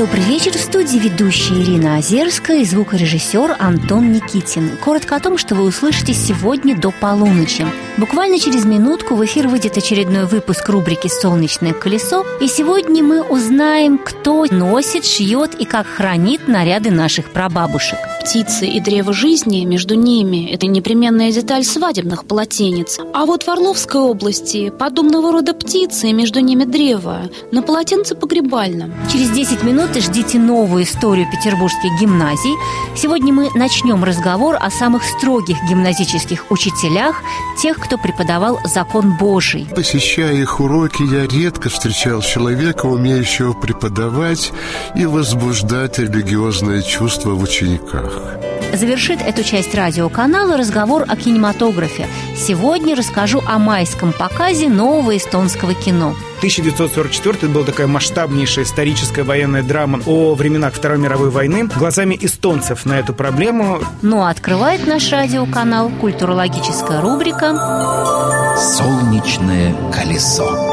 Добрый вечер. В студии ведущая Ирина Озерская и звукорежиссер Антон Никитин. Коротко о том, что вы услышите сегодня до полуночи. Буквально через минутку в эфир выйдет очередной выпуск рубрики «Солнечное колесо». И сегодня мы узнаем, кто носит, шьет и как хранит наряды наших прабабушек. Птицы и древо жизни, между ними – это непременная деталь свадебных полотенец. А вот в Орловской области подобного рода птицы, между ними древо, на полотенце погребальном. Через 10 минут ждите новую историю петербургских гимназий. Сегодня мы начнем разговор о самых строгих гимназических учителях, тех, кто преподавал закон Божий. Посещая их уроки, я редко встречал человека, умеющего преподавать и возбуждать религиозное чувство в учениках. Завершит эту часть радиоканала разговор о кинематографе. Сегодня расскажу о майском показе нового эстонского кино. 1944 была такая масштабнейшая историческая военная драма о временах Второй мировой войны глазами эстонцев на эту проблему. Ну а открывает наш радиоканал культурологическая рубрика «Солнечное колесо».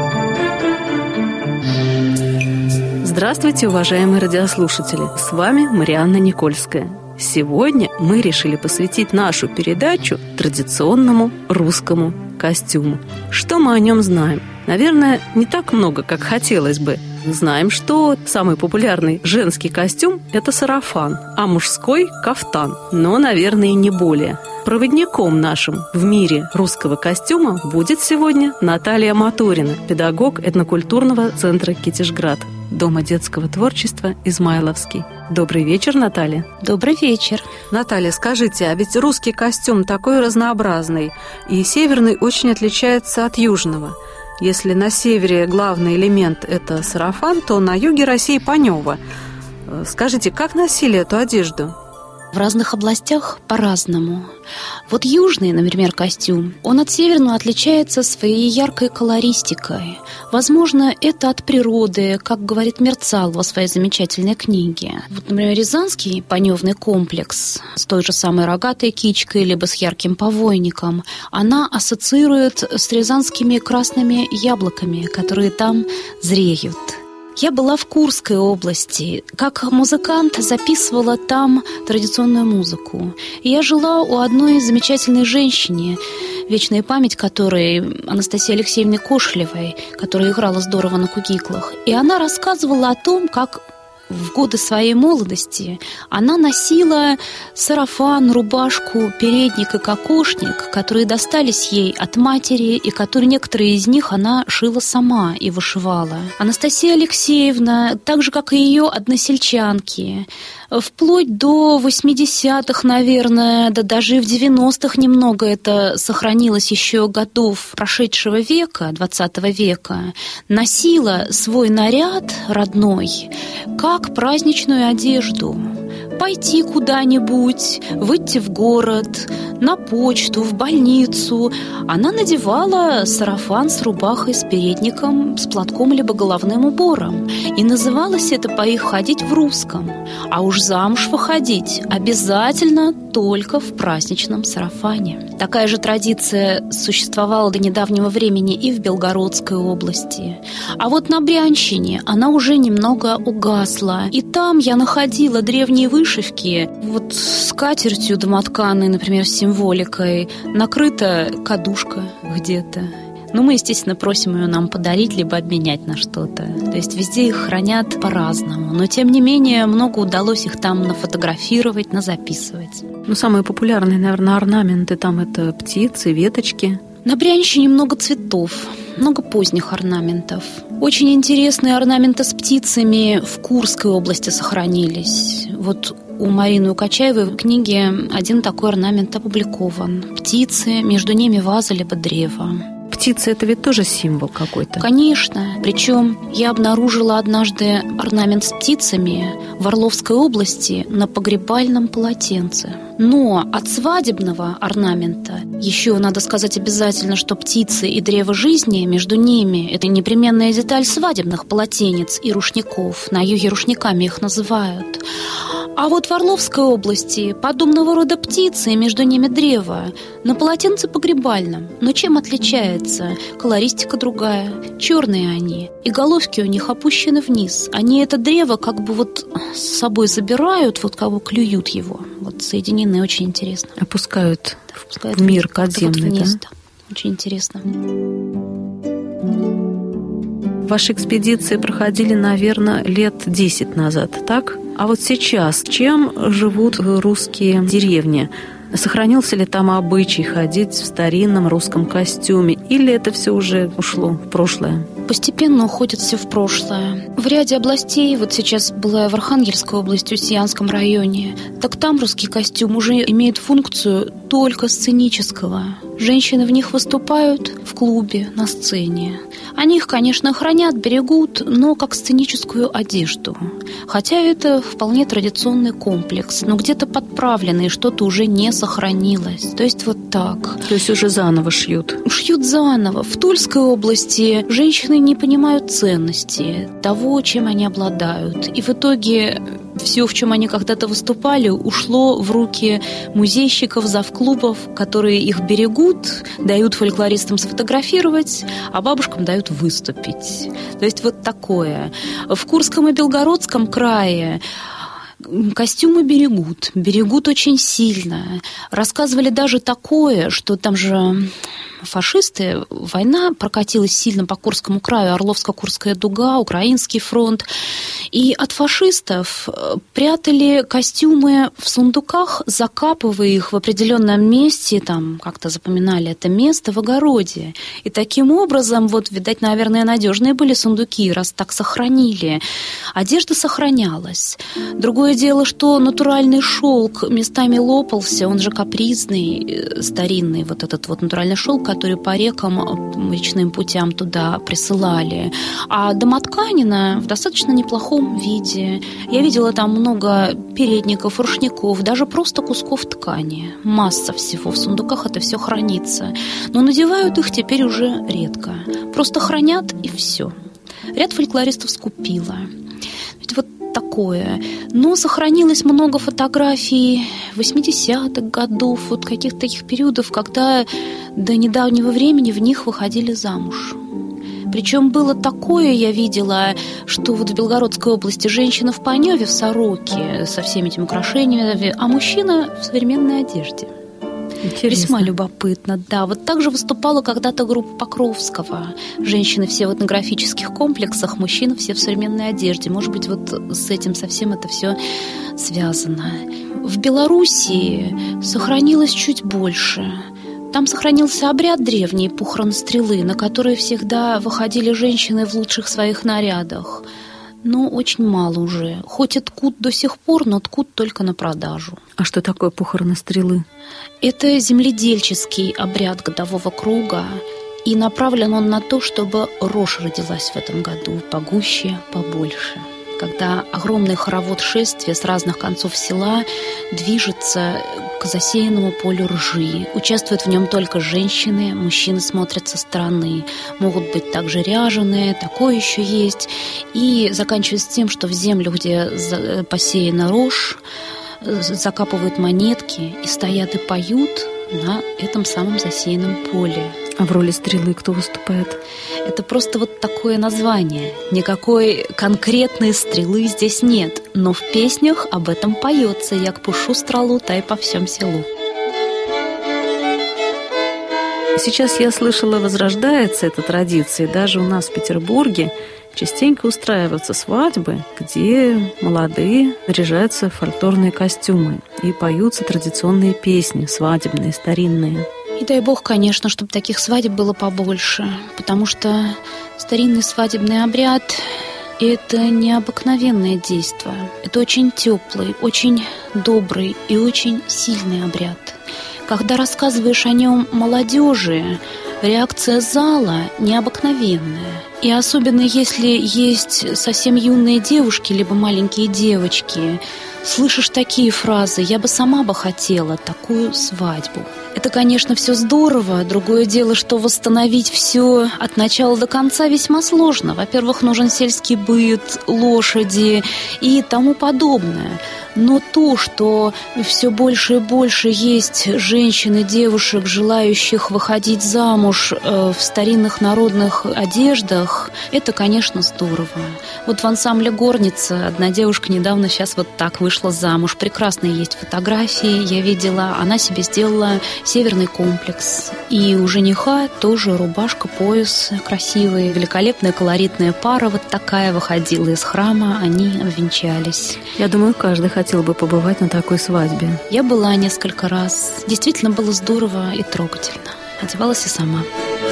Здравствуйте, уважаемые радиослушатели! С вами Марианна Никольская. Сегодня мы решили посвятить нашу передачу традиционному русскому костюму. Что мы о нем знаем? Наверное, не так много, как хотелось бы. Знаем, что самый популярный женский костюм – это сарафан, а мужской – кафтан. Но, наверное, и не более. Проводником нашим в мире русского костюма будет сегодня Наталья Моторина, педагог этнокультурного центра «Китежград», Дома детского творчества «Измайловский». Добрый вечер, Наталья. Добрый вечер. Наталья, скажите, а ведь русский костюм такой разнообразный, и северный очень отличается от южного. Если на севере главный элемент – это сарафан, то на юге России – панева. Скажите, как носили эту одежду? В разных областях по-разному. Вот южный, например, костюм, он от северного отличается своей яркой колористикой. Возможно, это от природы, как говорит Мерцал во своей замечательной книге. Вот, например, рязанский паневный комплекс с той же самой рогатой кичкой либо с ярким повойником, она ассоциирует с рязанскими красными яблоками, которые там зреют. Я была в Курской области. Как музыкант записывала там традиционную музыку. И я жила у одной замечательной женщины, вечная память которой Анастасии Алексеевны Кошелевой, которая играла здорово на кукиклах. И она рассказывала о том, как в годы своей молодости она носила сарафан, рубашку, передник и кокошник, которые достались ей от матери, и которые некоторые из них она шила сама и вышивала. Анастасия Алексеевна, так же, как и ее односельчанки, вплоть до 80-х, наверное, да даже и в 90-х немного это сохранилось еще годов прошедшего века, 20 века, носила свой наряд родной как праздничную одежду. Пойти куда-нибудь, выйти в город, на почту, в больницу. Она надевала сарафан с рубахой, с передником, с платком либо головным убором. И называлось это по их ходить в русском. А уж замуж выходить обязательно только в праздничном сарафане. Такая же традиция существовала до недавнего времени и в Белгородской области. А вот на Брянщине она уже немного угасла. И там я находила древние вышивки, вот скатертью домотканой, например, с символикой, накрыта кадушка где-то. Ну, мы, естественно, просим ее нам подарить, либо обменять на что-то. То есть везде их хранят по-разному. Но, тем не менее, много удалось их там нафотографировать, назаписывать. Ну, самые популярные, наверное, орнаменты там это птицы, веточки. На Брянщине много цветов, много поздних орнаментов. Очень интересные орнаменты с птицами в Курской области сохранились. Вот у Марины Укачаевой в книге один такой орнамент опубликован. Птицы, между ними ваза либо древо. Птицы – это ведь тоже символ какой-то. Конечно. Причем я обнаружила однажды орнамент с птицами в Орловской области на погребальном полотенце. Но от свадебного орнамента еще надо сказать обязательно, что птицы и древо жизни, между ними – это непременная деталь свадебных полотенец и рушников. На юге рушниками их называют. А вот в Орловской области подобного рода птицы, между ними древо, на полотенце погребальном. Но чем отличается? Колористика другая, черные они, и головки у них опущены вниз. Они это древо как бы вот с собой забирают, вот как бы клюют его. Вот соединены, очень интересно. Опускают в мир подземный, вот вниз, да? Очень интересно. Ваши экспедиции проходили, наверное, лет 10 назад, так? А вот сейчас чем живут русские деревни? Сохранился ли там обычай ходить в старинном русском костюме? Или это все уже ушло в прошлое? Постепенно уходит все в прошлое. В ряде областей, вот сейчас была в Архангельской области, Устьянском районе, так там русский костюм уже имеет функцию только сценического. Женщины в них выступают в клубе, на сцене. Они их, конечно, хранят, берегут, но как сценическую одежду. Хотя это вполне традиционный комплекс, но где-то подправленный, что-то уже не сохранилось. То есть вот так. То есть уже заново шьют? Шьют заново. В Тульской области женщины не понимают ценности того, чем они обладают. И в итоге все, в чем они когда-то выступали, ушло в руки музейщиков, завклубов, которые их берегут, дают фольклористам сфотографировать, а бабушкам дают выступить. То есть вот такое. В Курском и Белгородском крае костюмы берегут очень сильно. Рассказывали даже такое, что там же фашисты, война прокатилась сильно по Курскому краю, Орловско-Курская дуга, Украинский фронт. И от фашистов прятали костюмы в сундуках, закапывая их в определенном месте, там как-то запоминали это место в огороде. И таким образом, вот, видать, наверное, надежные были сундуки, раз так сохранили. Одежда сохранялась. Другое дело, что натуральный шелк местами лопался, он же капризный, старинный, вот этот вот натуральный шелк, который по рекам, речным путям туда присылали. А домотканина в достаточно неплохом виде. Я видела там много передников, рушников, даже просто кусков ткани. Масса всего. В сундуках это все хранится. Но надевают их теперь уже редко. Просто хранят и все. Ряд фольклористов скупила. Ведь вот такое. Но сохранилось много фотографий 80-х годов, вот каких-то таких периодов, когда до недавнего времени в них выходили замуж. Причем было такое, я видела, что вот в Белгородской области женщина в паневе, в сороке, со всеми этими украшениями, а мужчина в современной одежде. Интересно. Весьма любопытно, да. Вот так же выступала когда-то группа Покровского. Женщины все в этнографических комплексах, мужчины все в современной одежде. Может быть, вот с этим совсем это все связано. В Белоруссии сохранилось чуть больше. Там сохранился обряд древний похорон стрелы, на который всегда выходили женщины в лучших своих нарядах. Но очень мало уже. Хоть и ткут до сих пор, но ткут только на продажу. А что такое похороны стрелы? Это земледельческий обряд годового круга. И направлен он на то, чтобы рожь родилась в этом году погуще, побольше. Когда огромный хоровод шествия с разных концов села движется к засеянному полю ржи. Участвуют в нем только женщины, мужчины смотрят со стороны. Могут быть также ряженые, такое еще есть. И заканчивается тем, что в землю, где посеяна рожь, закапывают монетки и стоят и поют на этом самом засеянном поле. А в роли стрелы кто выступает? Это просто вот такое название. Никакой конкретной стрелы здесь нет. Но в песнях об этом поется. «Як пушу стрелу, та по всем селу». Сейчас я слышала, возрождается эта традиция. Даже у нас в Петербурге частенько устраиваются свадьбы, где молодые наряжаются в фольклорные костюмы и поются традиционные песни, свадебные, старинные. И дай бог, конечно, чтобы таких свадеб было побольше, потому что старинный свадебный обряд – это необыкновенное действо. Это очень теплый, очень добрый и очень сильный обряд. Когда рассказываешь о нем молодежи, реакция зала необыкновенная. И особенно если есть совсем юные девушки, либо маленькие девочки, слышишь такие фразы: «Я бы сама хотела такую свадьбу». Это, конечно, все здорово. Другое дело, что восстановить все от начала до конца весьма сложно. Во-первых, нужен сельский быт, лошади и тому подобное. Но то, что все больше и больше есть женщин и девушек, желающих выходить замуж в старинных народных одеждах, это, конечно, здорово. Вот в ансамбле «Горница» одна девушка недавно сейчас вот так вышла замуж. Прекрасные есть фотографии, я видела. Она себе сделала северный комплекс. И у жениха тоже рубашка, пояс красивый, великолепная колоритная пара вот такая выходила из храма, они обвенчались. Я думаю, каждый хотел бы побывать на такой свадьбе. Я была несколько раз. Действительно было здорово и трогательно. Одевалась и сама.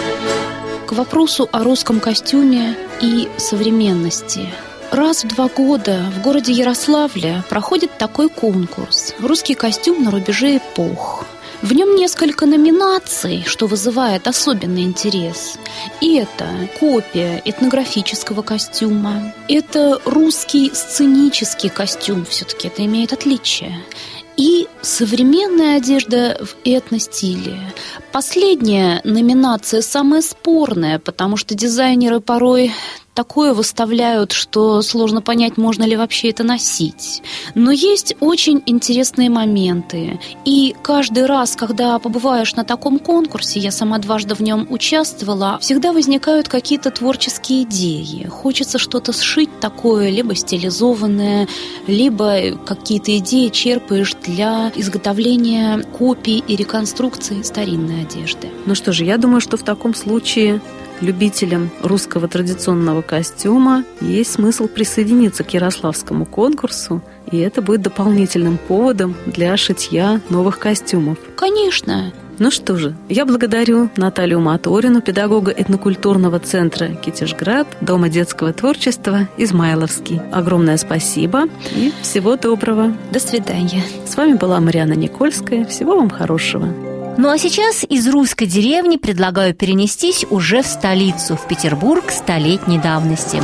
К вопросу о русском костюме и современности. Раз в 2 года в городе Ярославле проходит такой конкурс «Русский костюм на рубеже эпох». В нем несколько номинаций, что вызывает особенный интерес. И это копия этнографического костюма, это русский сценический костюм, все-таки это имеет отличие, и современная одежда в этностиле. Последняя номинация самая спорная, потому что дизайнеры порой такое выставляют, что сложно понять, можно ли вообще это носить. Но есть очень интересные моменты. И каждый раз, когда побываешь на таком конкурсе, я сама дважды в нем участвовала, всегда возникают какие-то творческие идеи. Хочется что-то сшить такое, либо стилизованное, либо какие-то идеи черпаешь для изготовления копий и реконструкции старинной одежды. Ну что же, я думаю, что в таком случае любителям русского традиционного костюма есть смысл присоединиться к ярославскому конкурсу, и это будет дополнительным поводом для шитья новых костюмов. Конечно. Ну что же, я благодарю Наталью Моторину, педагога этнокультурного центра «Китежград», Дома детского творчества «Измайловский». Огромное спасибо и всего доброго. До свидания. С вами была Марианна Никольская. Всего вам хорошего. Ну а сейчас из русской деревни предлагаю перенестись уже в столицу, в Петербург столетней давности.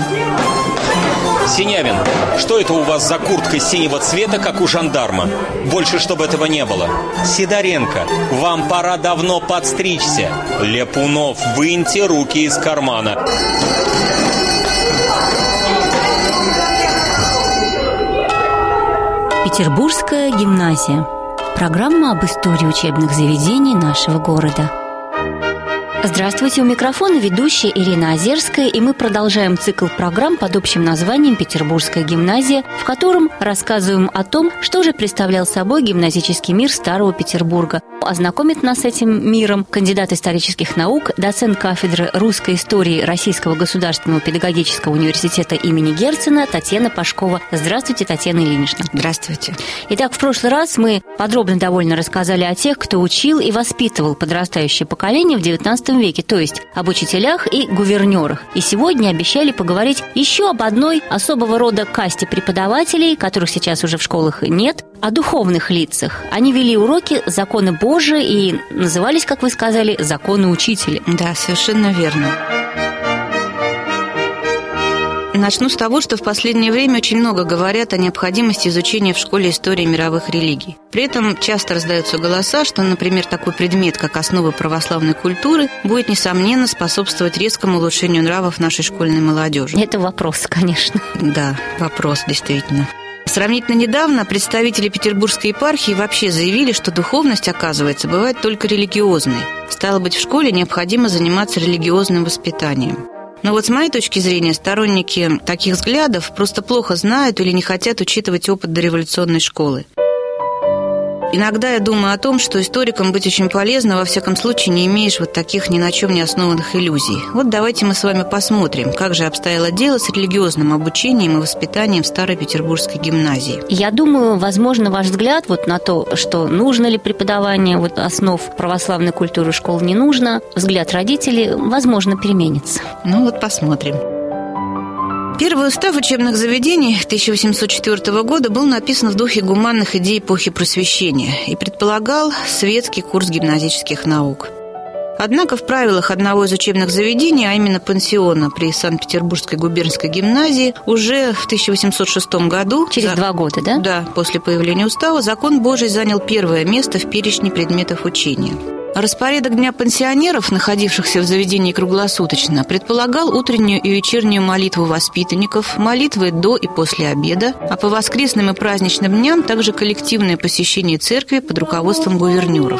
Синявин, что это у вас за куртка синего цвета, как у жандарма? Больше, чтобы этого не было. Сидоренко, вам пора давно подстричься. Ляпунов, выньте руки из кармана. Петербургская гимназия. Программа об истории учебных заведений нашего города. Здравствуйте, у микрофона ведущая Ирина Озерская, и мы продолжаем цикл программ под общим названием «Петербургская гимназия», в котором рассказываем о том, что же представлял собой гимназический мир Старого Петербурга. Ознакомит нас с этим миром кандидат исторических наук, доцент кафедры русской истории Российского государственного педагогического университета имени Герцена Татьяна Пашкова. Здравствуйте, Татьяна Ильинична. Здравствуйте. Итак, в прошлый раз мы подробно довольно рассказали о тех, кто учил и воспитывал подрастающее поколение в XIX веке, то есть об учителях и гувернерах. И сегодня обещали поговорить еще об одной особого рода касте преподавателей, которых сейчас уже в школах нет, о духовных лицах. Они вели уроки «Законы Божии» и назывались, как вы сказали, «Законы учителя». Да, совершенно верно. Начну с того, что в последнее время очень много говорят о необходимости изучения в школе истории мировых религий. При этом часто раздаются голоса, что, например, такой предмет, как основы православной культуры, будет, несомненно, способствовать резкому улучшению нравов нашей школьной молодежи. Это вопрос, конечно. Да, вопрос, действительно. Сравнительно недавно представители Петербургской епархии вообще заявили, что духовность, оказывается, бывает только религиозной. Стало быть, в школе необходимо заниматься религиозным воспитанием. Но вот с моей точки зрения, сторонники таких взглядов просто плохо знают или не хотят учитывать опыт дореволюционной школы. Иногда я думаю о том, что историкам быть очень полезно, во всяком случае, не имеешь вот таких ни на чем не основанных иллюзий. Вот давайте мы с вами посмотрим, как же обстояло дело с религиозным обучением и воспитанием в Старой Петербургской гимназии. Я думаю, возможно, ваш взгляд вот на то, что нужно ли преподавание вот основ православной культуры в школе, не нужно, взгляд родителей, возможно, переменится. Ну вот посмотрим. Первый устав учебных заведений 1804 года был написан в духе гуманных идей эпохи Просвещения и предполагал светский курс гимназических наук. Однако в правилах одного из учебных заведений, а именно пансиона при Санкт-Петербургской губернской гимназии, уже в 1806 году... Через 2 года, да? Да, после появления устава, закон Божий занял первое место в перечне предметов учения. Распорядок дня пансионеров, находившихся в заведении круглосуточно, предполагал утреннюю и вечернюю молитву воспитанников, молитвы до и после обеда, а по воскресным и праздничным дням также коллективное посещение церкви под руководством гувернеров.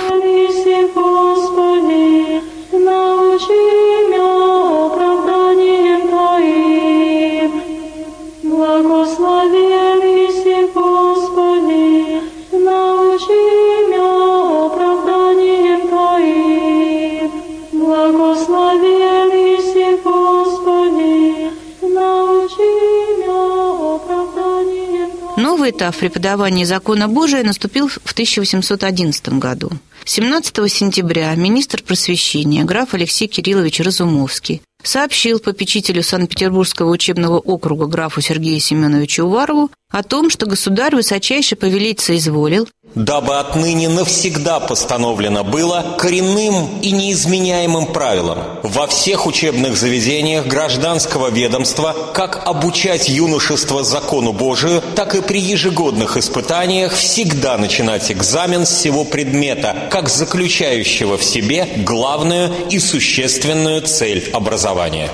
Новый этап преподавания закона Божия наступил в 1811 году. 17 сентября министр просвещения граф Алексей Кириллович Разумовский сообщил попечителю Санкт-Петербургского учебного округа графу Сергею Семеновичу Уварову о том, что государь высочайше повелеть соизволил, дабы отныне навсегда постановлено было коренным и неизменяемым правилом во всех учебных заведениях гражданского ведомства как обучать юношество закону Божию, так и при ежегодных испытаниях всегда начинать экзамен с сего предмета, как заключающего в себе главную и существенную цель образования.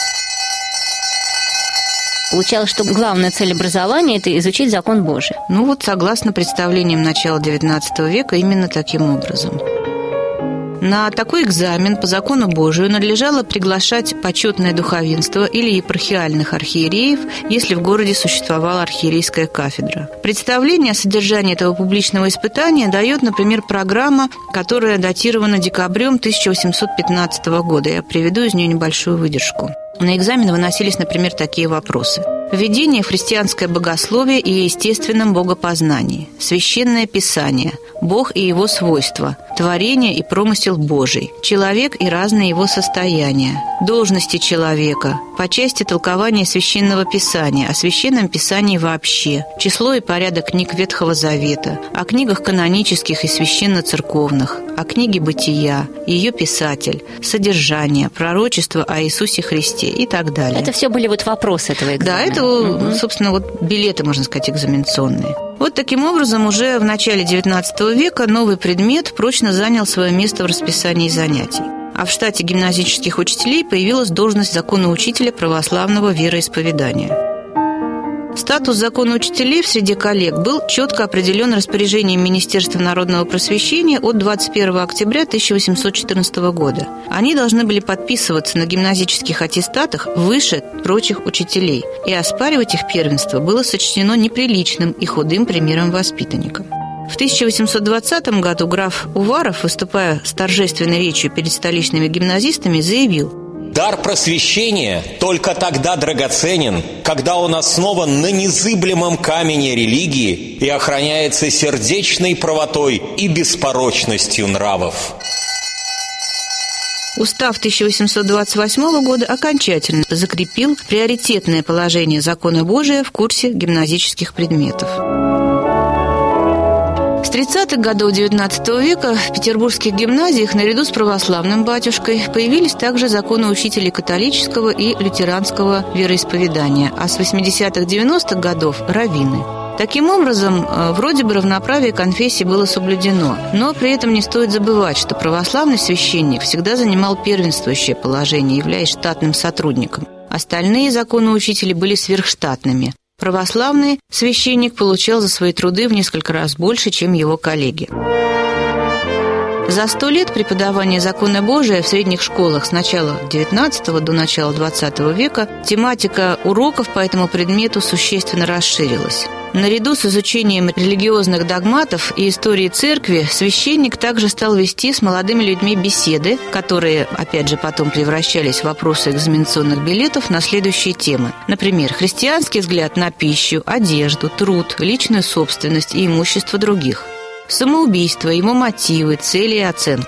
Получалось, что главная цель образования – это изучить закон Божий. Согласно представлениям начала XIX века, именно таким образом. На такой экзамен по закону Божию надлежало приглашать почетное духовенство или епархиальных архиереев, если в городе существовала архиерейская кафедра. Представление о содержании этого публичного испытания дает, например, программа, которая датирована декабрем 1815 года. Я приведу из нее небольшую выдержку. На экзамен выносились, например, такие вопросы. Введение в христианское богословие и естественном богопознании, священное писание, Бог и его свойства, творение и промысел Божий, человек и разные его состояния, должности человека, по части толкования священного писания, о священном писании вообще, число и порядок книг Ветхого Завета, о книгах канонических и священно-церковных, о книге «Бытия», ее писатель, содержание, пророчество о Иисусе Христе и так далее. Это все были вопросы этого экзамена. Да, это, собственно, билеты, можно сказать, экзаменационные. Таким образом, уже в начале XIX века новый предмет прочно занял свое место в расписании занятий. А в штате гимназических учителей появилась должность законоучителя православного вероисповедания. Статус законоучителей в среде коллег был четко определен распоряжением Министерства народного просвещения от 21 октября 1814 года. Они должны были подписываться на гимназических аттестатах выше прочих учителей, и оспаривать их первенство было сочтено неприличным и худым примером воспитанникам. В 1820 году граф Уваров, выступая с торжественной речью перед столичными гимназистами, заявил: «Дар просвещения только тогда драгоценен, когда он основан на незыблемом камне религии и охраняется сердечной правотой и беспорочностью нравов». Устав 1828 года окончательно закрепил приоритетное положение закона Божия в курсе гимназических предметов. С 30-х годов XIX века в петербургских гимназиях наряду с православным батюшкой появились также законоучители католического и лютеранского вероисповедания, а с 80-х-90-х годов – раввины. Таким образом, вроде бы равноправие конфессий было соблюдено, но при этом не стоит забывать, что православный священник всегда занимал первенствующее положение, являясь штатным сотрудником. Остальные законоучители были сверхштатными. Православный священник получал за свои труды в несколько раз больше, чем его коллеги. За 100 лет преподавания закона Божия в средних школах с начала XIX до начала XX века тематика уроков по этому предмету существенно расширилась. Наряду с изучением религиозных догматов и истории церкви священник также стал вести с молодыми людьми беседы, которые, опять же, потом превращались в вопросы экзаменационных билетов на следующие темы. Например, христианский взгляд на пищу, одежду, труд, личную собственность и имущество других. Самоубийство, его мотивы, цели и оценка.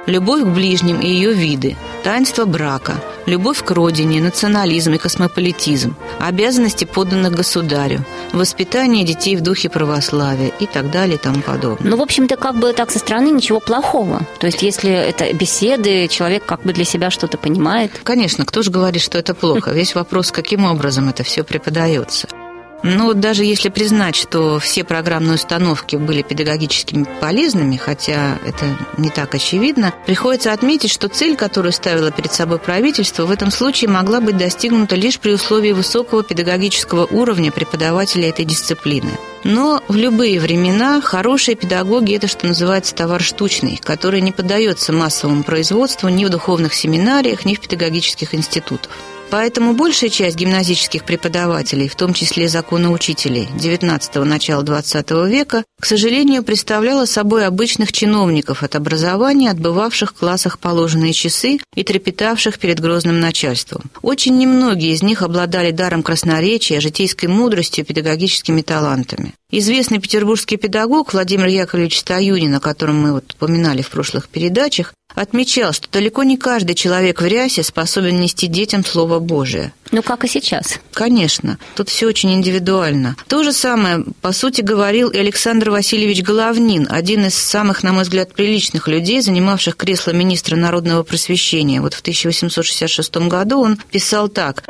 любовь к ближним и ее виды, таинство брака, любовь к родине, национализм и космополитизм, обязанности подданных государю, воспитание детей в духе православия и так далее и тому подобное. Ну, в общем-то, как бы так со стороны ничего плохого. То есть, если это беседы, человек как бы для себя что-то понимает. Конечно, кто же говорит, что это плохо? Весь вопрос, каким образом это все преподается. Ну, даже если признать, что все программные установки были педагогически полезными, хотя это не так очевидно, приходится отметить, что цель, которую ставило перед собой правительство, в этом случае могла быть достигнута лишь при условии высокого педагогического уровня преподавателя этой дисциплины. Но в любые времена хорошие педагоги – это, что называется, товар штучный, который не поддается массовому производству ни в духовных семинариях, ни в педагогических институтах. Поэтому большая часть гимназических преподавателей, в том числе законоучителей XIX – начала XX века, к сожалению, представляла собой обычных чиновников от образования, отбывавших в классах положенные часы и трепетавших перед грозным начальством. Очень немногие из них обладали даром красноречия, житейской мудростью и педагогическими талантами. Известный петербургский педагог Владимир Яковлевич Стоюнин, о котором мы упоминали в прошлых передачах, отмечал, что далеко не каждый человек в рясе способен нести детям Слово Божие. Ну, как и сейчас. Конечно, тут все очень индивидуально. То же самое, по сути, говорил и Александр Васильевич Головнин, один из самых, на мой взгляд, приличных людей, занимавших кресло министра народного просвещения. Вот в 1866 году он писал так: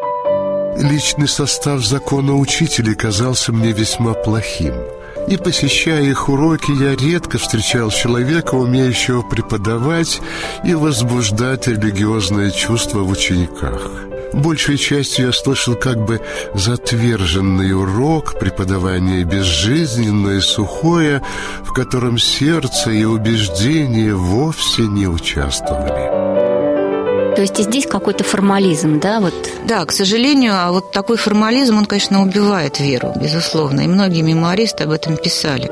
«Личный состав законоучителей казался мне весьма плохим. И, посещая их уроки, я редко встречал человека, умеющего преподавать и возбуждать религиозное чувство в учениках. Большей частью я слышал как бы затверженный урок, преподавание безжизненное и сухое, в котором сердце и убеждения вовсе не участвовали». То есть и здесь какой-то формализм, да? Вот. Да, к сожалению, а вот такой формализм, он, конечно, убивает веру, безусловно, и многие мемуаристы об этом писали.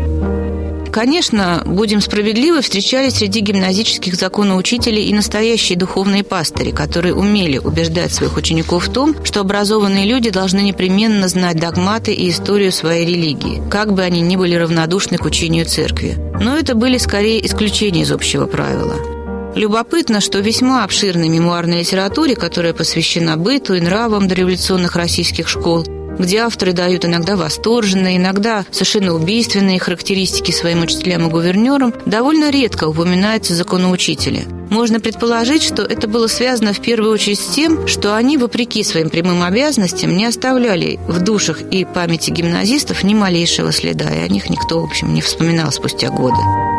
Конечно, будем справедливы, встречались среди гимназических законоучителей и настоящие духовные пастыри, которые умели убеждать своих учеников в том, что образованные люди должны непременно знать догматы и историю своей религии, как бы они ни были равнодушны к учению церкви. Но это были скорее исключения из общего правила. Любопытно, что в весьма обширной мемуарной литературе, которая посвящена быту и нравам дореволюционных российских школ, где авторы дают иногда восторженные, иногда совершенно убийственные характеристики своим учителям и гувернерам, довольно редко упоминаются законоучители. Можно предположить, что это было связано в первую очередь с тем, что они, вопреки своим прямым обязанностям, не оставляли в душах и памяти гимназистов ни малейшего следа, и о них никто, в общем, не вспоминал спустя годы.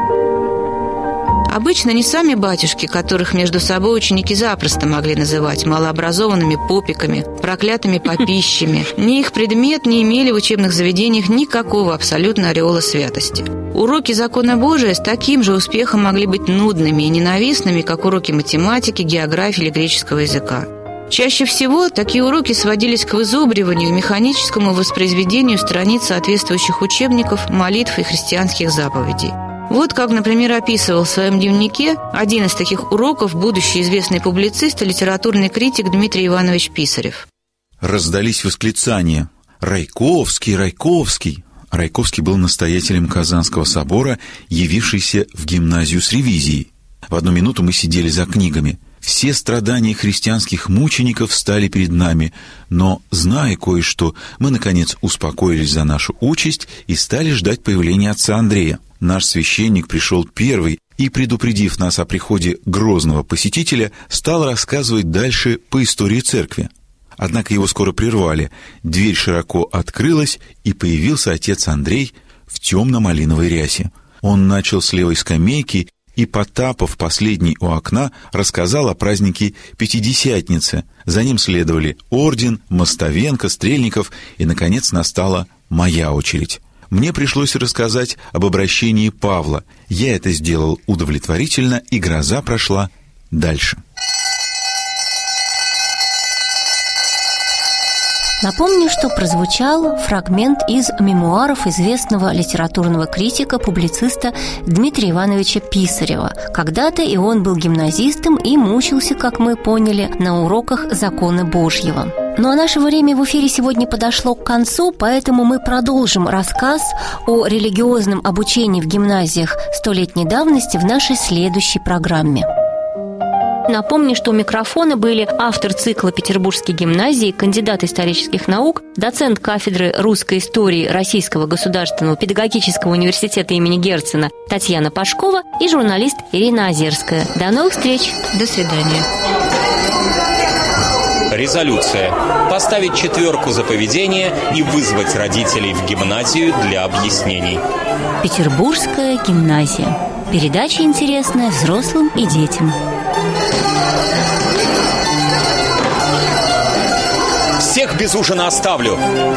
Обычно не сами батюшки, которых между собой ученики запросто могли называть малообразованными попиками, проклятыми попищами, ни их предмет не имели в учебных заведениях никакого абсолютно ореола святости. Уроки закона Божия с таким же успехом могли быть нудными и ненавистными, как уроки математики, географии или греческого языка. Чаще всего такие уроки сводились к вызубриванию и механическому воспроизведению страниц соответствующих учебников, молитв и христианских заповедей. Вот как, например, описывал в своем дневнике один из таких уроков будущий известный публицист и литературный критик Дмитрий Иванович Писарев. Раздались восклицания: «Райковский, Райковский!» Райковский был настоятелем Казанского собора, явившийся в гимназию с ревизией. В одну минуту мы сидели за книгами. Все страдания христианских мучеников стали перед нами, но, зная кое-что, мы, наконец, успокоились за нашу участь и стали ждать появления отца Андрея. Наш священник пришел первый и, предупредив нас о приходе грозного посетителя, стал рассказывать дальше по истории церкви. Однако его скоро прервали. Дверь широко открылась, и появился отец Андрей в темно-малиновой рясе. Он начал с левой скамейки и, потапав последний у окна, рассказал о празднике Пятидесятницы. За ним следовали орден, Мостовенко, Стрельников, и, наконец, настала моя очередь. Мне пришлось рассказать об обращении Павла. Я это сделал удовлетворительно, и гроза прошла дальше. Напомню, что прозвучал фрагмент из мемуаров известного литературного критика, публициста Дмитрия Ивановича Писарева. Когда-то и он был гимназистом и мучился, как мы поняли, на уроках закона Божьего. Ну а наше время в эфире сегодня подошло к концу, поэтому мы продолжим рассказ о религиозном обучении в гимназиях столетней давности в нашей следующей программе. Напомню, что у микрофона были автор цикла Петербургской гимназии, кандидат исторических наук, доцент кафедры русской истории Российского государственного педагогического университета имени Герцена Татьяна Пашкова и журналист Ирина Озерская. До новых встреч! До свидания! Резолюция. Поставить 4 за поведение и вызвать родителей в гимназию для объяснений. Петербургская гимназия. Передача интересная взрослым и детям. Всех без ужина оставлю.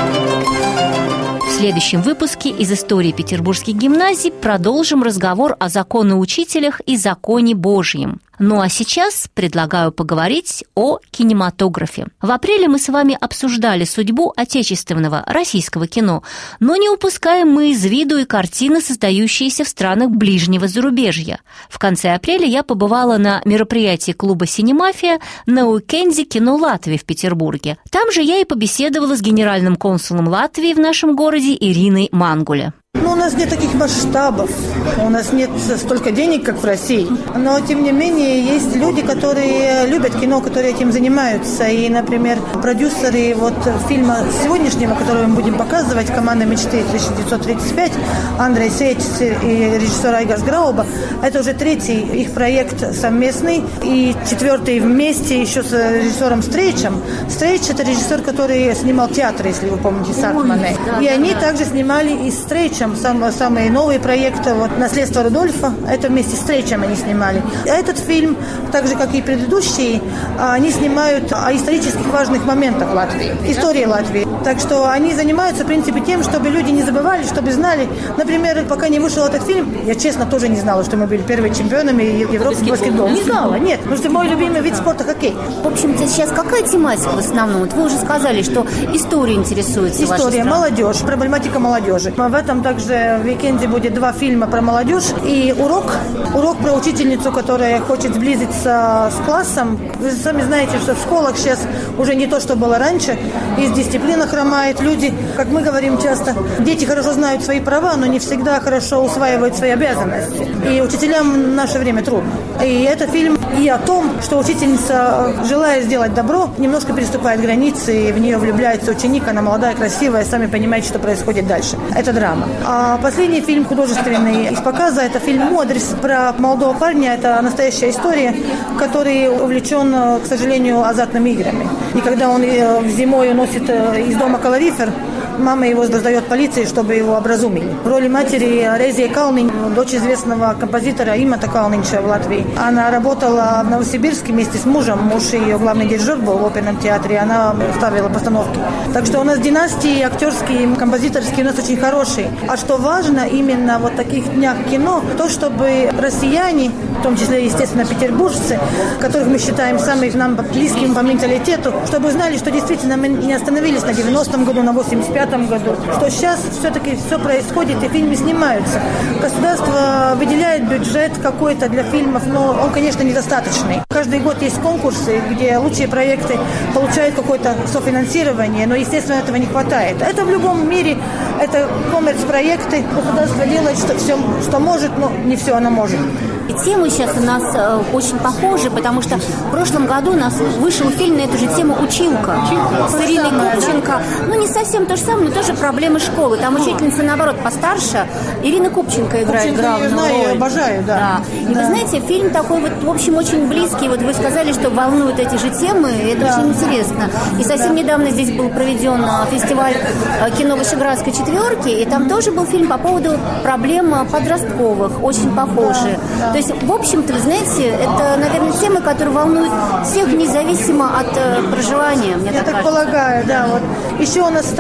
В следующем выпуске из истории петербургских гимназий продолжим разговор о законоучителях и законе Божьем. Ну а сейчас предлагаю поговорить о кинематографе. В апреле мы с вами обсуждали судьбу отечественного российского кино, но не упускаем мы из виду и картины, создающиеся в странах ближнего зарубежья. В конце апреля я побывала на мероприятии клуба «Синемафия» на уикенде «Кино Латвии» в Петербурге. Там же я и побеседовала с генеральным консулом Латвии в нашем городе Ириной Мангуле. У нас нет таких масштабов, у нас нет столько денег, как в России. Но, тем не менее, есть люди, которые любят кино, которые этим занимаются. И, например, продюсеры вот фильма сегодняшнего, который мы будем показывать, «Команда мечты» 1935, Андрей Сейчс и режиссер Айгас Грауба, это уже 3-й их проект совместный, и 4-й вместе еще с режиссером Стрейчем. Стрейч – это режиссер, который снимал театр, если вы помните, Сартмане. И они также снимали и с Стрейчем самые новые проекты. Вот «Наследство Рудольфа», это вместе с Стрейчем они снимали. А этот фильм, так же, как и предыдущие, они снимают о исторических важных моментах Латвии, истории Латвии. Так что они занимаются, в принципе, тем, чтобы люди не забывали, чтобы знали. Например, пока не вышел этот фильм, я, честно, тоже не знала, что мы были первыми чемпионами Европы по баскетболу. Не знала, нет, потому что мой любимый вид спорта – хоккей. В общем-то, сейчас какая тематика в основном? Вот вы уже сказали, что история интересуется. История, молодежь, проблематика молодежи. В этом также в уикенде будет 2 фильма про молодежь и урок про учительницу, которая хочет сблизиться с классом. Вы сами знаете, что в школах сейчас уже не то, что было раньше. Из дисциплина хромает. Люди, как мы говорим часто, дети хорошо знают свои права, но не всегда хорошо усваивают свои обязанности. И учителям в наше время трудно. И это фильм и о том, что учительница, желая сделать добро, немножко переступает границы, и в нее влюбляется ученик, она молодая, красивая, сами понимаете, что происходит дальше. Это драма. А последний фильм художественный из показа – это фильм «Модрис» про молодого парня. Это настоящая история, который увлечен, к сожалению, азартными играми. И когда он зимой уносит из дома калорифер, мама его сдает полиции, чтобы его образумили. В роли матери Резия Калнинь, дочь известного композитора Имата Калнинча в Латвии. Она работала в Новосибирске вместе с мужем. Муж ее главный дирижер был в оперном театре, она ставила постановки. Так что у нас династии актерские, композиторские у нас очень хорошие. А что важно именно в таких днях кино, то, чтобы россияне, в том числе, естественно, петербуржцы, которых мы считаем самых нам близким по менталитету, чтобы знали, что действительно мы не остановились на 90-м году, на 85-м году, что сейчас все-таки все происходит и фильмы снимаются. Государство выделяет бюджет какой-то для фильмов, но он, конечно, недостаточный. Каждый год есть конкурсы, где лучшие проекты получают какое-то софинансирование, но, естественно, этого не хватает. Это в любом мире, это коммерц-проекты. Государство делает все, что может, но не все оно может. И темы сейчас у нас очень похожи, потому что в прошлом году у нас вышел фильм на эту же тему «Училка» с Ириной Купченко. Ну, не совсем то же самое, но тоже проблемы школы. Там учительница, наоборот, постарше. Ирина Купченко играет главную роль. Я обожаю, да. И вы знаете, фильм такой вот, в общем, очень близкий. Вот вы сказали, что волнуют эти же темы, и это очень интересно. И совсем недавно здесь был проведен фестиваль кино Вышеградской четверки, и там тоже был фильм по поводу проблем подростковых, очень похожие. То есть, в общем-то, вы знаете, это, наверное, темы, которые волнуют всех независимо от проживания, мне так кажется. Я так полагаю, да. Вот. Еще у нас ставят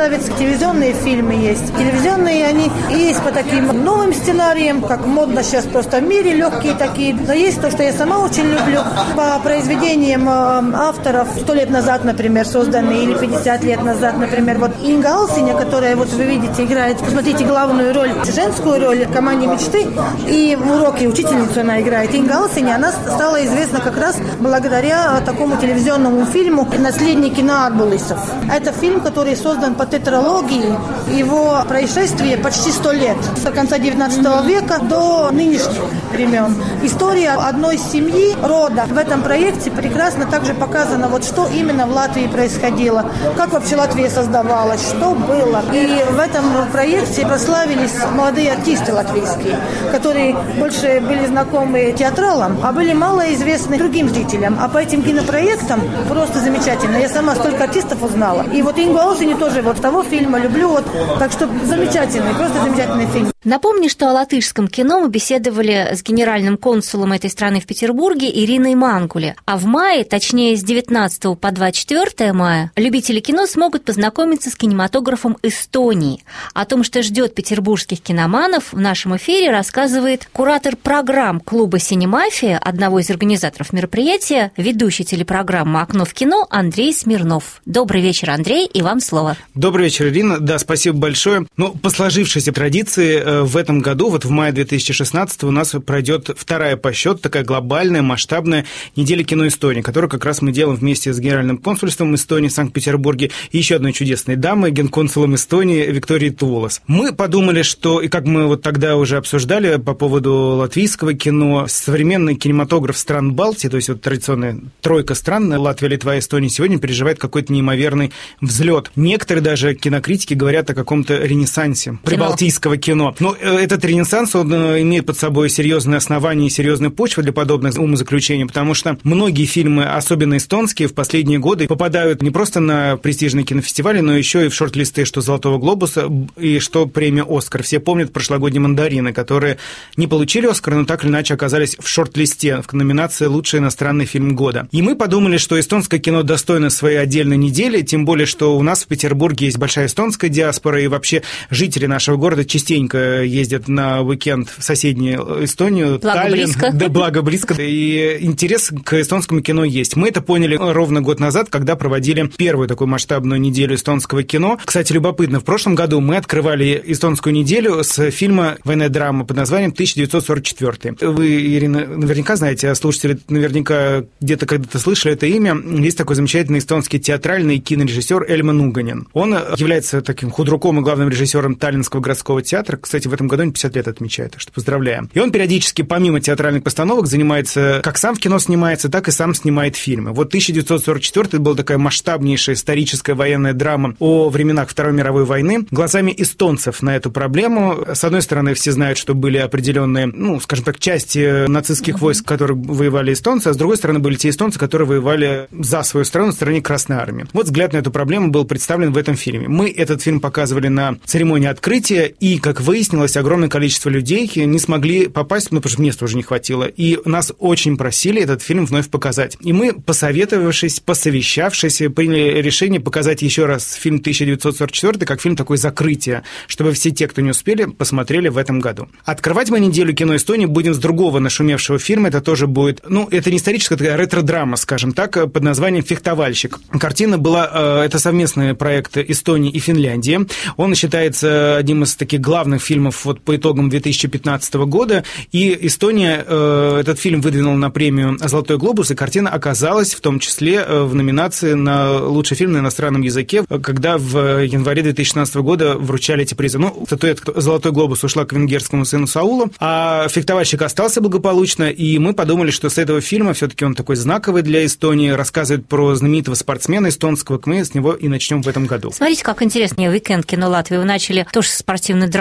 телевизионные фильмы есть. Телевизионные они есть по таким новым сценариям, как модно сейчас просто в мире, легкие такие. Но есть то, что я сама очень люблю, по произведениям авторов 100 лет назад, например, созданные, или 50 лет назад, например. Вот Инга Алсиня, которая, вот вы видите, играет, посмотрите, главную роль, женскую роль в «Команде мечты», и в «Уроке» учительницу она играет. Инга Алсиня, она стала известна как раз благодаря такому телевизионному фильму «Наследники Нарбулисов». Это фильм, который создан по тетралогии. Его происшествие почти 100 лет, с конца 19 века до нынешних времен. История одной семьи, рода. В этом проекте прекрасно также показано, вот что именно в Латвии происходило, как вообще Латвия создавалась, что было. И в этом проекте прославились молодые артисты латвийские, которые больше были знакомы театралам, а были малоизвестны другим зрителям. А по этим кинопроектам просто замечательно. Я сама столько артистов узнала. И вот Ингу Алсиню тоже вот того фильма люблю. Вот, так что замечательный, просто замечательный фильм. Напомню, что о латышском кино мы беседовали с генеральным консулом этой страны в Петербурге Ириной Мангуле. А в мае, точнее с 19 по 24 мая, любители кино смогут познакомиться с кинематографом Эстонии. О том, что ждет петербургских киноманов, в нашем эфире рассказывает куратор программ клуба «Синемафия», одного из организаторов мероприятия, ведущий телепрограммы «Окно в кино» Андрей Смирнов. Добрый вечер, Андрей, и вам слово. Добрый вечер, Ирина. Да, спасибо большое. По сложившейся традиции в этом году, вот в мае 2016 у нас пройдет вторая по счету такая глобальная, масштабная неделя кино Эстонии, которую как раз мы делаем вместе с Генеральным консульством Эстонии в Санкт-Петербурге и еще одной чудесной дамой, генконсулом Эстонии Викторией Туволас. Мы подумали, что, и как мы вот тогда уже обсуждали по поводу латвийского кино, современный кинематограф стран Балтии, то есть вот традиционная тройка стран, Латвия, Литва, Эстония, сегодня переживает какой-то неимоверный взлет. Некоторые даже кинокритики говорят о каком-то ренессансе прибалтийского кино. Но этот ренессанс, он имеет под собой серьезные основания и серьезные почвы для подобных умозаключений, потому что многие фильмы, особенно эстонские, в последние годы попадают не просто на престижные кинофестивали, но еще и в шорт-листы что «Золотого глобуса» и что премия «Оскар». Все помнят прошлогодние «Мандарины», которые не получили «Оскар», но так или иначе оказались в шорт-листе в номинации «Лучший иностранный фильм года». И мы подумали, что эстонское кино достойно своей отдельной недели, тем более, что у нас в Петербурге есть большая эстонская диаспора, и вообще жители нашего города частенько ездят на уикенд в соседнюю Эстонию. Благо Таллин, близко. Да, благо близко. И интерес к эстонскому кино есть. Мы это поняли ровно год назад, когда проводили первую такую масштабную неделю эстонского кино. Кстати, любопытно, в прошлом году мы открывали эстонскую неделю с фильма «Военная драма» под названием «1944». Вы, Ирина, наверняка знаете, а слушатели наверняка где-то когда-то слышали это имя. Есть такой замечательный эстонский театральный кинорежиссер Эльма Нуганен. Он является таким худруком и главным режиссером Таллинского городского театра. Кстати, в этом году он 50 лет отмечает, так что поздравляем. И он периодически, помимо театральных постановок, занимается, как сам в кино снимается, так и сам снимает фильмы. Вот 1944 была такая масштабнейшая историческая военная драма о временах Второй мировой войны глазами эстонцев на эту проблему. С одной стороны, все знают, что были определенные, скажем так, части нацистских войск, которые воевали эстонцы, а с другой стороны, были те эстонцы, которые воевали за свою страну, на стороне Красной Армии. Вот взгляд на эту проблему был представлен в этом фильме. Мы этот фильм показывали на церемонии открытия, и, как выяснилось, огромное количество людей не смогли попасть, потому что места уже не хватило. И нас очень просили этот фильм вновь показать. И мы, посоветовавшись, посовещавшись, приняли решение показать еще раз фильм 1944 как фильм такое закрытие, чтобы все те, кто не успели, посмотрели в этом году. Открывать мы неделю кино Эстонии будем с другого нашумевшего фильма. Это тоже будет, это не историческая, это ретро-драма, скажем так, под названием «Фехтовальщик». Картина была, это совместный проект Эстонии и Финляндии. Он считается одним из таких главных фильмов вот по итогам 2015 года, и Эстония этот фильм выдвинула на премию «Золотой глобус», и картина оказалась в том числе в номинации на лучший фильм на иностранном языке, когда в январе 2016 года вручали эти призы. Статуэтка «Золотой глобус» ушла к венгерскому сыну Саулу, а «Фехтовальщик» остался благополучно, и мы подумали, что с этого фильма все-таки он такой знаковый для Эстонии, рассказывает про знаменитого спортсмена эстонского, мы с него и начнем в этом году. Смотрите, как интересно, уикенд кино Латвии. Вы начали тоже с спортивной драмы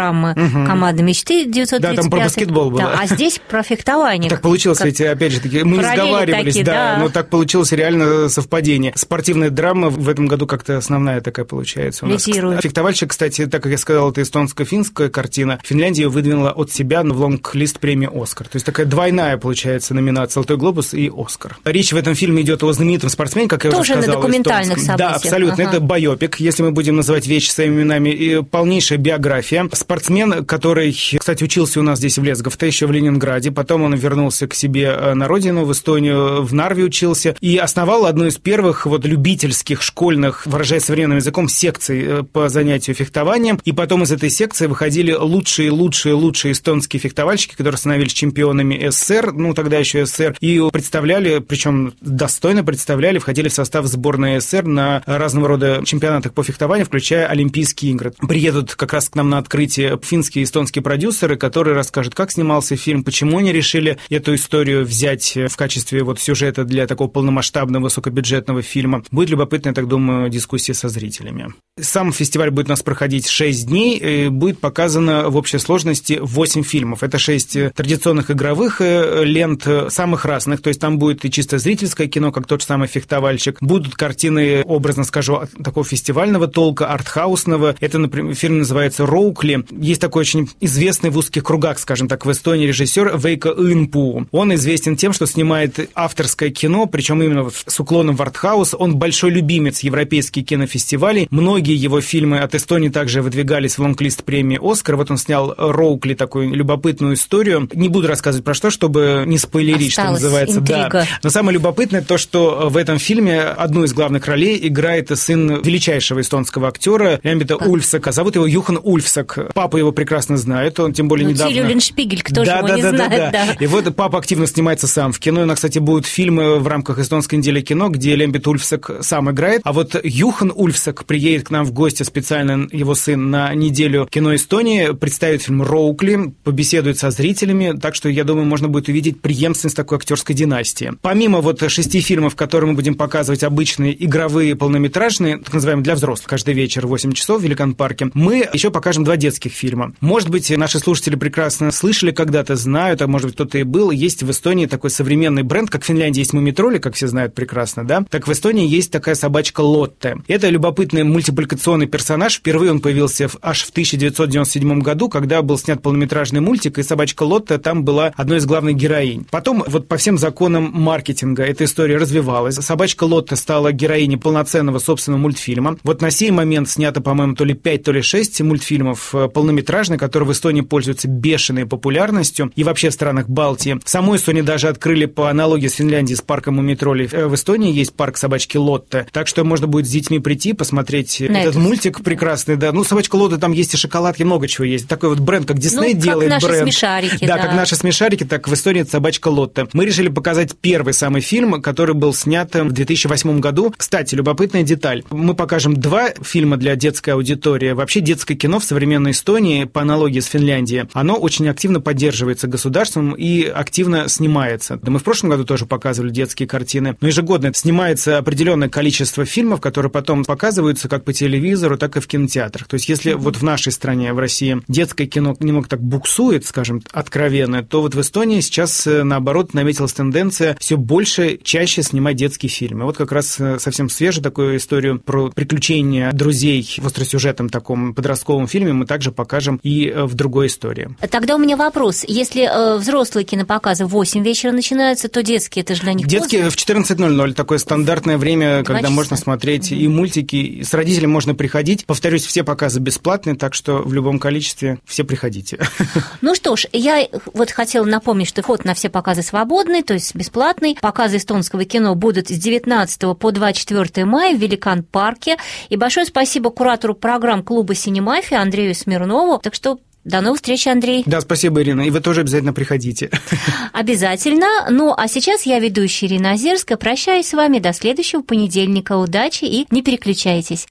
«Команда мечты» 935. Да, там про баскетбол было. Да, а здесь про фехтование. Так получилось, ведь, опять же таки, мы не сговаривались, такие, да, но так получилось реально совпадение. Спортивная драма в этом году как-то основная такая получается у нас. Лидирует. «Фехтовальщик», кстати, так как я сказал, это эстонско-финская картина. Финляндия ее выдвинула от себя в лонг-лист премии «Оскар». То есть такая двойная, получается, номинация «Золотой глобус» и «Оскар». Речь в этом фильме идет о знаменитом спортсмене, как я уже сказал. Тоже на документальных событиях. Да, абсолютно. Это байопик, если мы будем называть вещи своими именами, и полнейшая биография. Спортсмен, который, кстати, учился у нас здесь в Лесговте, еще в Ленинграде, потом он вернулся к себе на родину, в Эстонию, в Нарве учился, и основал одну из первых любительских, школьных, выражаясь современным языком, секций по занятию фехтованием, и потом из этой секции выходили лучшие эстонские фехтовальщики, которые становились чемпионами СССР, тогда еще СССР, и представляли, причем достойно представляли, входили в состав сборной СССР на разного рода чемпионатах по фехтованию, включая Олимпийские игры. Приедут как раз к нам на открытие финские и эстонские продюсеры, которые расскажут, как снимался фильм, почему они решили эту историю взять в качестве сюжета для такого полномасштабного высокобюджетного фильма. Будет любопытно, я так думаю, дискуссия со зрителями. Сам фестиваль будет у нас проходить 6 дней, и будет показано в общей сложности 8 фильмов. Это 6 традиционных игровых лент, самых разных, то есть там будет и чисто зрительское кино, как тот же самый «Фехтовальщик». Будут картины, образно скажу, такого фестивального толка, артхаусного. Это, например, фильм называется «Роукли». Есть такой очень известный в узких кругах, скажем так, в Эстонии режиссер Вейко Инпу. Он известен тем, что снимает авторское кино, причем именно с уклоном в артхаус. Он большой любимец европейских кинофестивалей. Многие его фильмы от Эстонии также выдвигались в лонг-лист премии «Оскар». Вот он снял «Роукли», такую любопытную историю. Не буду рассказывать про что, чтобы не спойлерить, что называется. Интрига. Да. Но самое любопытное то, что в этом фильме одну из главных ролей играет сын величайшего эстонского актера Лембита Ульфсака. Зовут его Юхан Ульфсак. Папа его прекрасно знает, он тем более недавно... Тиль Уллиншпигель, кто же его не знает. Да. И вот папа активно снимается сам в кино. У нас, кстати, будут фильмы в рамках эстонской недели кино, где Лембит Ульфсак сам играет. А вот Юхан Ульфсак приедет к нам в гости, специально его сын, на неделю кино Эстонии, представит фильм «Роукли», побеседует со зрителями, так что, я думаю, можно будет увидеть преемственность такой актерской династии. Помимо 6 фильмов, которые мы будем показывать, обычные игровые полнометражные, так называемые для взрослых, каждый вечер в 8 часов в Великан-парке, мы еще покажем 2 детских фильма. Может быть, наши слушатели прекрасно слышали когда-то, знают, а может быть, кто-то и был, есть в Эстонии такой современный бренд, как в Финляндии есть Мумитроли, как все знают прекрасно, да? Так в Эстонии есть такая собачка Лотте. Это любопытный мультипликационный персонаж. Впервые он появился аж в 1997 году, когда был снят полнометражный мультик, и собачка Лотте там была одной из главных героинь. Потом по всем законам маркетинга эта история развивалась. Собачка Лотте стала героиней полноценного собственного мультфильма. На сей момент снято, по-моему, то ли 5, то ли 6 мультфильмов полнометражных, которые в Эстонии пользуются бешеной популярностью, и вообще в странах Балтии. В самой Эстонии даже открыли по аналогии с Финляндией, с парком Мумитроли. В Эстонии есть парк собачки Лотте, так что можно будет с детьми прийти, посмотреть этот мультик прекрасный, да. Собачка Лотте, там есть и шоколадки, много чего есть. Такой бренд, как Дисней делает бренд. Как наши смешарики, да. Как наши смешарики, так в Эстонии это собачка Лотте. Мы решили показать первый самый фильм, который был снят в 2008 году. Кстати, любопытная деталь. Мы покажем 2 фильма для детской аудитории. Вообще детское кино в современной Эстонии, по аналогии с Финляндией, оно очень активно поддерживается государством и активно снимается. Да, мы в прошлом году тоже показывали детские картины, но ежегодно снимается определенное количество фильмов, которые потом показываются как по телевизору, так и в кинотеатрах. То есть если в нашей стране, в России, детское кино немного так буксует, скажем, откровенно, то в Эстонии сейчас, наоборот, наметилась тенденция все больше, чаще снимать детские фильмы. Как раз совсем свежую такую историю про приключения друзей в остросюжетном таком подростковом фильме мы также покажем и в другой истории. Тогда у меня вопрос. Если взрослые кинопоказы в 8 вечера начинаются, то детские, это же для них детские в 14:00, такое стандартное время, когда можно смотреть и мультики, и с родителями можно приходить. Повторюсь, все показы бесплатные, так что в любом количестве все приходите. Ну что ж, я хотела напомнить, что вход на все показы свободный, то есть бесплатный. Показы эстонского кино будут с 19 по 24 мая в Великан-парке. И большое спасибо куратору программ клуба «Синемафия» Андрею Смирнову. Так что до новых встреч, Андрей. Да, спасибо, Ирина. И вы тоже обязательно приходите. Обязательно. Ну, а сейчас я, ведущая Ирина Озерская, прощаюсь с вами до следующего понедельника. Удачи и не переключайтесь.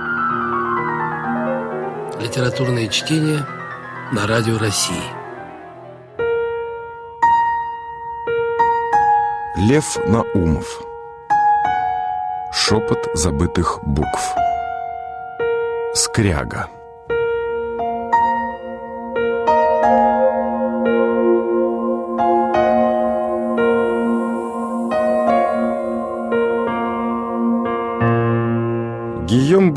Литературные чтения на Радио России. Лев Наумов. Шепот забытых букв. Скряга.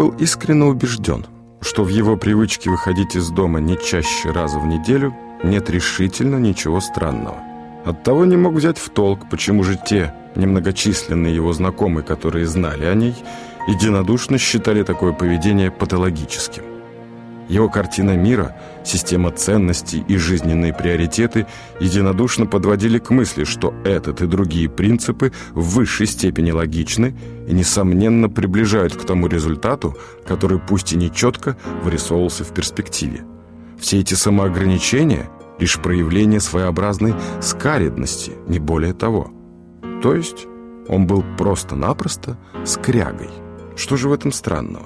был искренне убежден, что в его привычке выходить из дома не чаще раза в неделю нет решительно ничего странного. Оттого не мог взять в толк, почему же те немногочисленные его знакомые, которые знали о ней, единодушно считали такое поведение патологическим. Его картина мира, система ценностей и жизненные приоритеты единодушно подводили к мысли, что этот и другие принципы в высшей степени логичны и, несомненно, приближают к тому результату, который пусть и нечетко вырисовывался в перспективе. Все эти самоограничения – лишь проявление своеобразной скаридности, не более того. То есть он был просто-напросто скрягой. Что же в этом странного?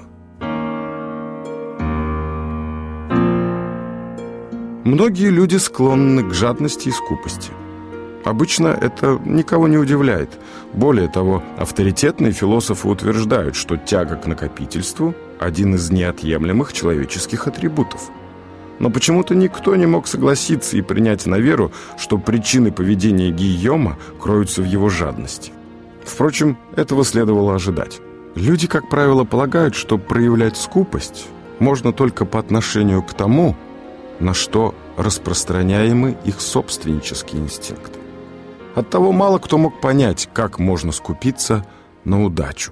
Многие люди склонны к жадности и скупости. Обычно это никого не удивляет. Более того, авторитетные философы утверждают, что тяга к накопительству – один из неотъемлемых человеческих атрибутов. Но почему-то никто не мог согласиться и принять на веру, что причины поведения Гийома кроются в его жадности. Впрочем, этого следовало ожидать. Люди, как правило, полагают, что проявлять скупость можно только по отношению к тому, на что распространяемы их собственнические инстинкты. Оттого мало кто мог понять, как можно скупиться на удачу.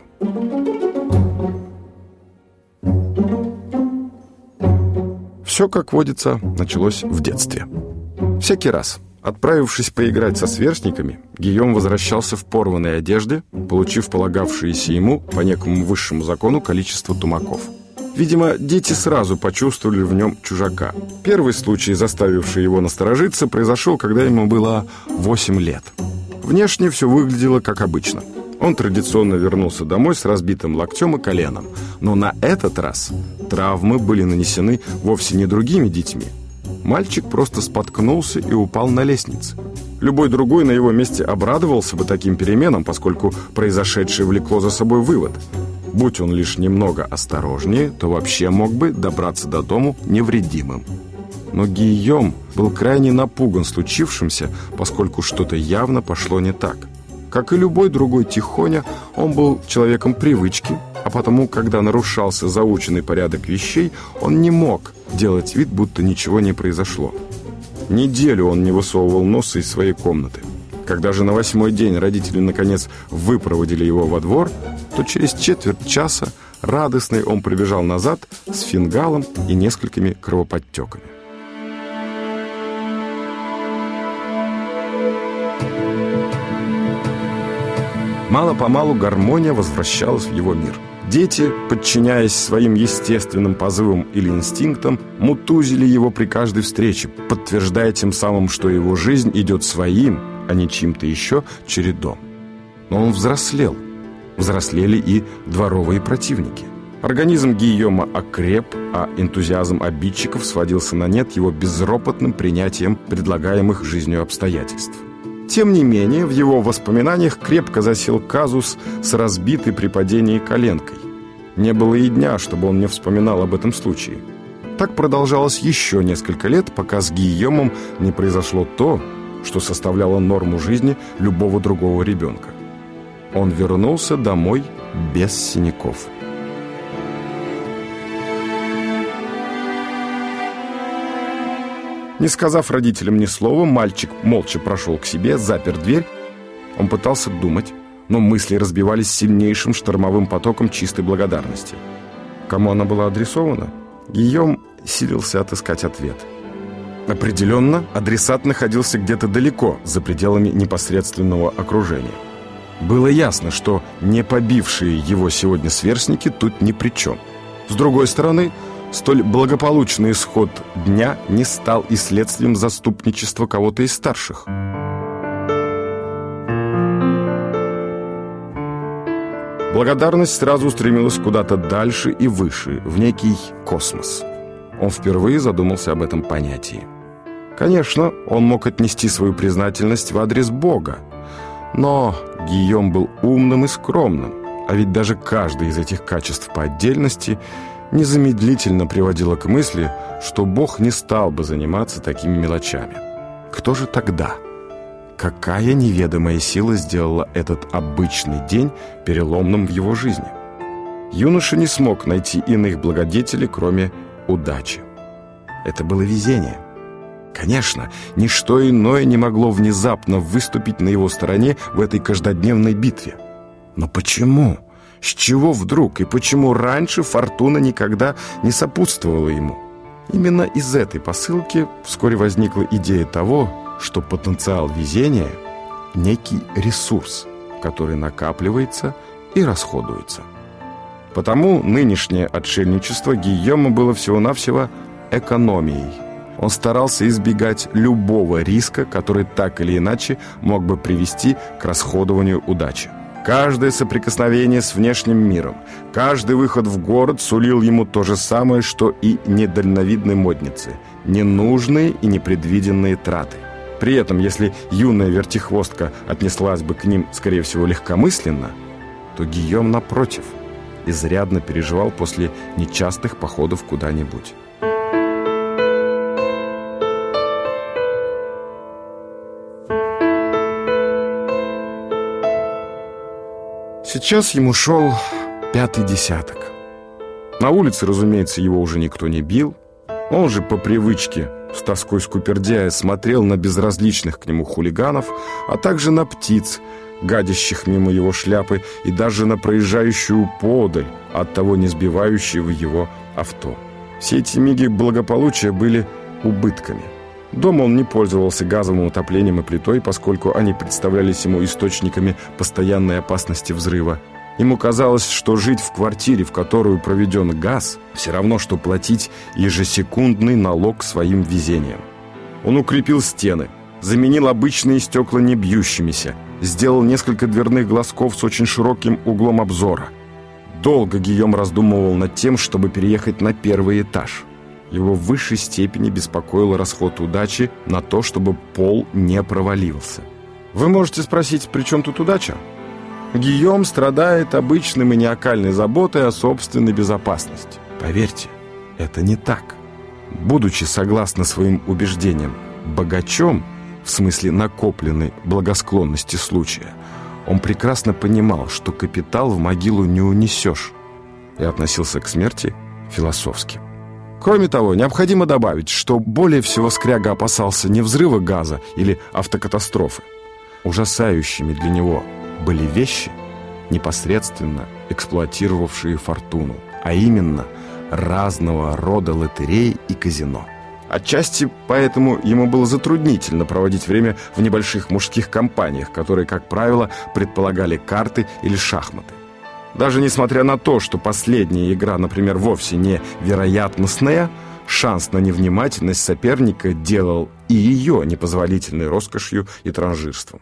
Все, как водится, началось в детстве. Всякий раз, отправившись поиграть со сверстниками, Гийом возвращался в порванной одежде, получив полагавшееся ему по некому высшему закону количество тумаков. Видимо, дети сразу почувствовали в нем чужака. Первый случай, заставивший его насторожиться, произошел, когда ему было 8 лет. Внешне все выглядело как обычно. Он традиционно вернулся домой с разбитым локтем и коленом. Но на этот раз травмы были нанесены вовсе не другими детьми. Мальчик просто споткнулся и упал на лестнице. Любой другой на его месте обрадовался бы таким переменам, поскольку произошедшее влекло за собой вывод. Будь он лишь немного осторожнее, то вообще мог бы добраться до дому невредимым. Но Гийом был крайне напуган случившимся, поскольку что-то явно пошло не так. Как и любой другой тихоня, он был человеком привычки, а потому, когда нарушался заученный порядок вещей, он не мог делать вид, будто ничего не произошло. Неделю он не высовывал носа из своей комнаты. Когда же на 8-й день родители наконец выпроводили его во двор, то через четверть часа радостный он прибежал назад с фингалом и несколькими кровоподтеками. Мало-помалу гармония возвращалась в его мир. Дети, подчиняясь своим естественным позывам или инстинктам, мутузили его при каждой встрече, подтверждая тем самым, что его жизнь идет своим, а не чьим-то еще чередом. Но он взрослел. Взрослели и дворовые противники. Организм Гийома окреп, а энтузиазм обидчиков сводился на нет его безропотным принятием предлагаемых жизнью обстоятельств. Тем не менее, в его воспоминаниях крепко засел казус с разбитой при падении коленкой. Не было и дня, чтобы он не вспоминал об этом случае. Так продолжалось еще несколько лет, пока с Гийомом не произошло то, что составляло норму жизни любого другого ребенка. Он вернулся домой без синяков. Не сказав родителям ни слова, мальчик молча прошел к себе, запер дверь. Он пытался думать, но мысли разбивались сильнейшим штормовым потоком чистой благодарности. Кому она была адресована? Гийом силился отыскать ответ. Определенно, адресат находился где-то далеко, за пределами непосредственного окружения. Было ясно, что не побившие его сегодня сверстники тут ни при чем. С другой стороны, столь благополучный исход дня не стал и следствием заступничества кого-то из старших. Благодарность сразу устремилась куда-то дальше и выше, в некий космос. Он впервые задумался об этом понятии. Конечно, он мог отнести свою признательность в адрес Бога, но Гийом был умным и скромным, а ведь даже каждое из этих качеств по отдельности незамедлительно приводило к мысли, что Бог не стал бы заниматься такими мелочами. Кто же тогда? Какая неведомая сила сделала этот обычный день переломным в его жизни? юноша не смог найти иных благодетелей, кроме удачи. Это было везение. Конечно, ничто иное не могло внезапно выступить на его стороне в этой каждодневной битве. Но почему? С чего вдруг? И почему раньше фортуна никогда не сопутствовала ему? Именно из этой посылки вскоре возникла идея того, что потенциал везения – некий ресурс, который накапливается и расходуется. Потому нынешнее отшельничество Гийома было всего-навсего экономией. Он старался избегать любого риска, который так или иначе мог бы привести к расходованию удачи. Каждое соприкосновение с внешним миром, каждый выход в город сулил ему то же самое, что и недальновидной моднице – ненужные и непредвиденные траты. При этом, если юная вертихвостка отнеслась бы к ним, скорее всего, легкомысленно, то Гийом, напротив, изрядно переживал после нечастых походов куда-нибудь. Сейчас ему шел 5-й десяток. На улице, разумеется, его уже никто не бил. Он же по привычке, с тоской скупердяя, смотрел на безразличных к нему хулиганов, а также на птиц, гадящих мимо его шляпы, и даже на проезжающую подаль, оттого не сбивающего его авто. Все эти миги благополучия были убытками. Дома он не пользовался газовым отоплением и плитой, поскольку они представлялись ему источниками постоянной опасности взрыва. Ему казалось, что жить в квартире, в которую проведен газ, все равно, что платить ежесекундный налог своим везением. Он укрепил стены, заменил обычные стекла небьющимися, сделал несколько дверных глазков с очень широким углом обзора. Долго Гийом раздумывал над тем, чтобы переехать на первый этаж. Его в высшей степени беспокоил расход удачи на то, чтобы пол не провалился. Вы можете спросить, при чем тут удача? Гийом страдает обычной маниакальной заботой о собственной безопасности. Поверьте, это не так. Будучи, согласно своим убеждениям, богачом, в смысле накопленной благосклонности случая, он прекрасно понимал, что капитал в могилу не унесешь, и относился к смерти философски. Кроме того, необходимо добавить, что более всего скряга опасался не взрыва газа или автокатастрофы. Ужасающими для него были вещи, непосредственно эксплуатировавшие фортуну, а именно разного рода лотереи и казино. Отчасти поэтому ему было затруднительно проводить время в небольших мужских компаниях, которые, как правило, предполагали карты или шахматы. Даже несмотря на то, что последняя игра, например, вовсе не вероятностная, шанс на невнимательность соперника делал и ее непозволительной роскошью и транжирством.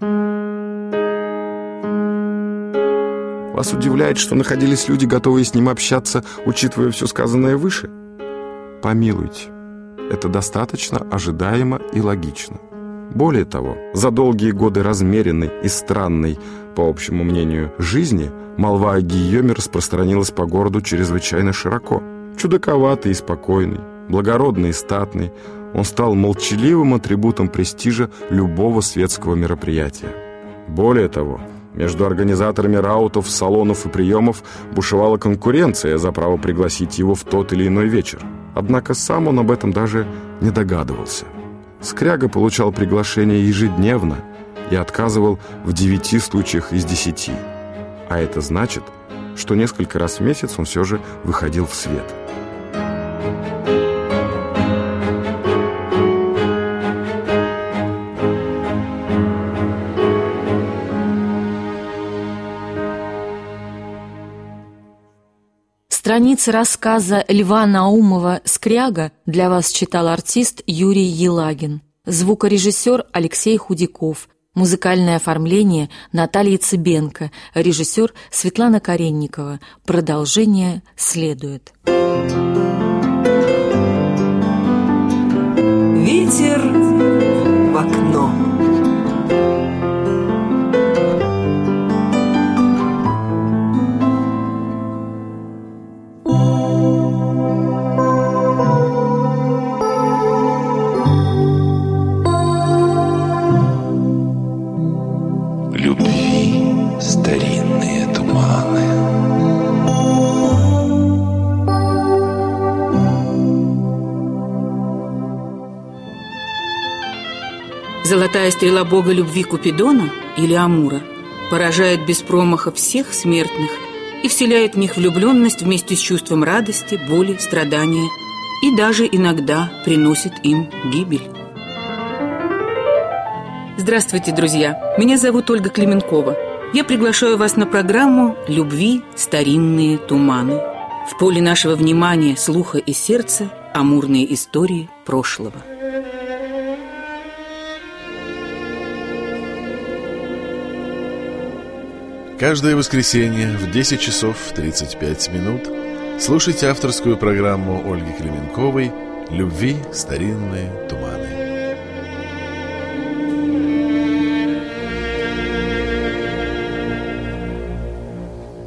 Вас удивляет, что находились люди, готовые с ним общаться, учитывая все сказанное выше? Помилуйте, это достаточно ожидаемо и логично. Более того, за долгие годы размеренной и странной, по общему мнению, жизни молва о Гийоме распространилась по городу чрезвычайно широко. Чудаковатый и спокойный, благородный и статный, он стал молчаливым атрибутом престижа любого светского мероприятия. Более того, между организаторами раутов, салонов и приемов бушевала конкуренция за право пригласить его в тот или иной вечер. Однако сам он об этом даже не догадывался. Скряга получал приглашение ежедневно и отказывал в 9 случаях из 10. А это значит, что несколько раз в месяц он все же выходил в свет. Страницы рассказа Льва Наумова «Скряга» для вас читал артист Юрий Елагин, звукорежиссер Алексей Худяков, музыкальное оформление Наталья Цыбенко, режиссер Светлана Каренникова. Продолжение следует. Ветер в окно. Любви старинные туманы, Золотая стрела бога любви Купидона или Амура поражает без промаха всех смертных и вселяет в них влюбленность вместе с чувством радости, боли, страдания и даже иногда приносит им гибель. Здравствуйте, друзья! Меня зовут Ольга Клименкова. Я приглашаю вас на программу «Любви. Старинные туманы». В поле нашего внимания, слуха и сердца амурные истории прошлого. Каждое воскресенье в 10 часов 35 минут слушайте авторскую программу Ольги Клименковой «Любви. Старинные туманы».